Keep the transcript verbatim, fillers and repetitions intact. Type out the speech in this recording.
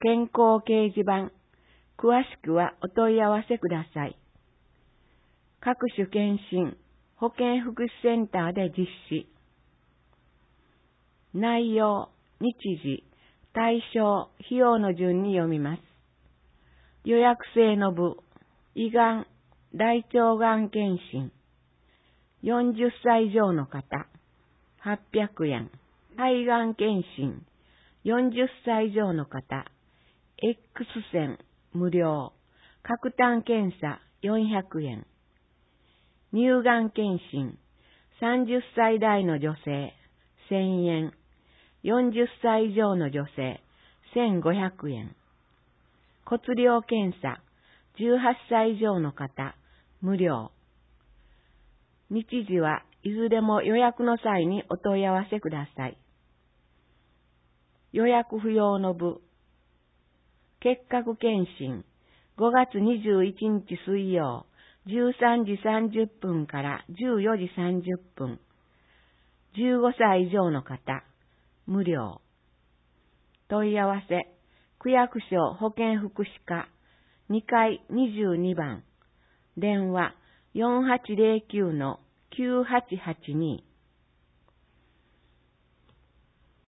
健康掲示板、詳しくはお問い合わせください。各種検診、保健福祉センターで実施。内容、日時、対象、費用の順に読みます。予約制の部、胃がん、大腸がん検診。よんじゅっさい以上の方、はっぴゃくえん。肺がん検診、よんじゅっさい以上の方、X 線、無料。角炭検査、よんひゃくえん。乳がん検診、さんじゅっさい代の女性、せんえん。よんじゅっさい以上の女性、せんごひゃくえん。骨量検査、じゅうはっさい以上の方、無料。日時はいずれも予約の際にお問い合わせください。予約不要の部、結核検診、ごがつにじゅういちにち水曜、じゅうさんじさんじゅっぷんからじゅうよじさんじゅっぷん。じゅうごさい以上の方、無料。問い合わせ、区役所保健福祉課、にかいにじゅうにばん、電話 よんはちゼロきゅうのきゅうはちはちに。